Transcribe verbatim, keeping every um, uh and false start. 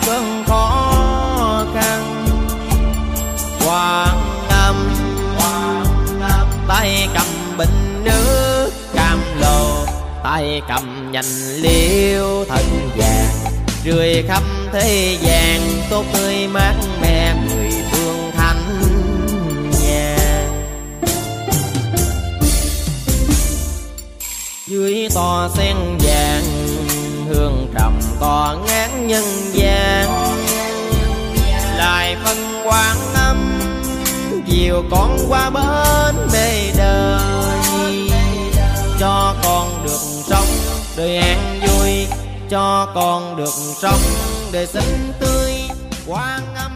cơn khó khăn. Quảng Âm, tay cầm bình nước cam lồ, tay cầm nhành liễu thân vàng, rười khắp thế gian tốt tươi mát mẻ mười phương thanh nhàn. Dưới tòa sen vàng hương trầm tỏa ngát nhân gian, lại phân Quảng Âm chiều con qua bến bề đời. Cho con được sống đời an vui, cho con được sống đời xinh tươi. Quảng Âm